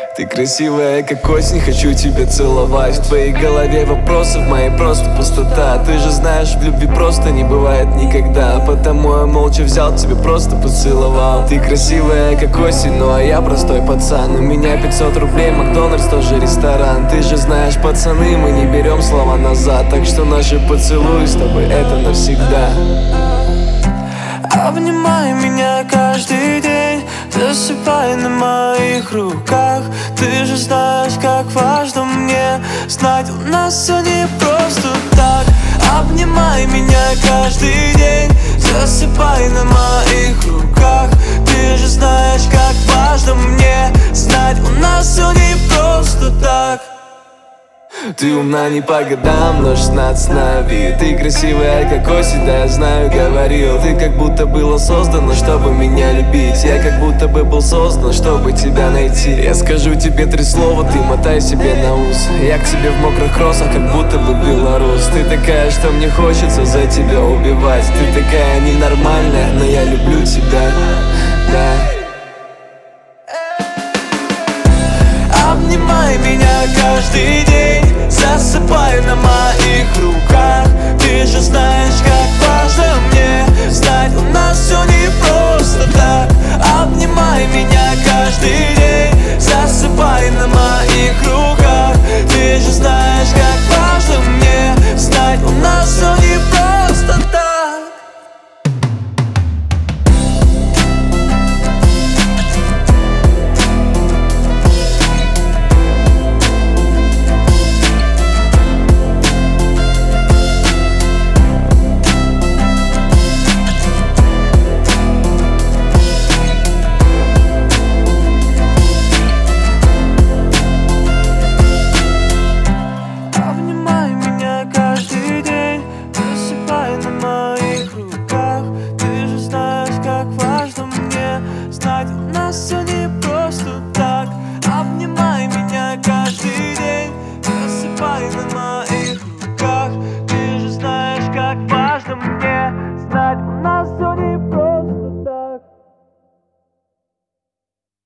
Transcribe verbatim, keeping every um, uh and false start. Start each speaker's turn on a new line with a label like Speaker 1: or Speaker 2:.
Speaker 1: Ты красивая, как осень, хочу тебя целовать. В твоей голове вопросы, в моей просто пустота. Ты же знаешь, в любви просто не бывает никогда. Потому я молча взял, тебя просто поцеловал. Ты красивая, как осень, ну а я простой пацан. У меня пятьсот рублей, Макдональдс тоже ресторан. Ты же знаешь, пацаны, мы не берем слова назад. Так что наши поцелуи с тобой это навсегда. Обнимай меня каждый день, засыпай на моих руках. Ты же знаешь, как важно мне знать, у нас все не просто так. Обнимай меня каждый день, засыпай на моих руках. Ты же знаешь, как важно мне знать, у нас все не просто так. Ты умна не по годам, но шестнадцать на вид. Ты красивая, как осень, да я знаю, говорил. Ты как будто была создана, чтобы меня любить. Я как будто бы был создан, чтобы тебя найти. Я скажу тебе три слова, ты мотай себе на ус. Я к тебе в мокрых кроссах, как будто бы белорус. Ты такая, что мне хочется за тебя убивать. Ты такая ненормальная, но я люблю тебя.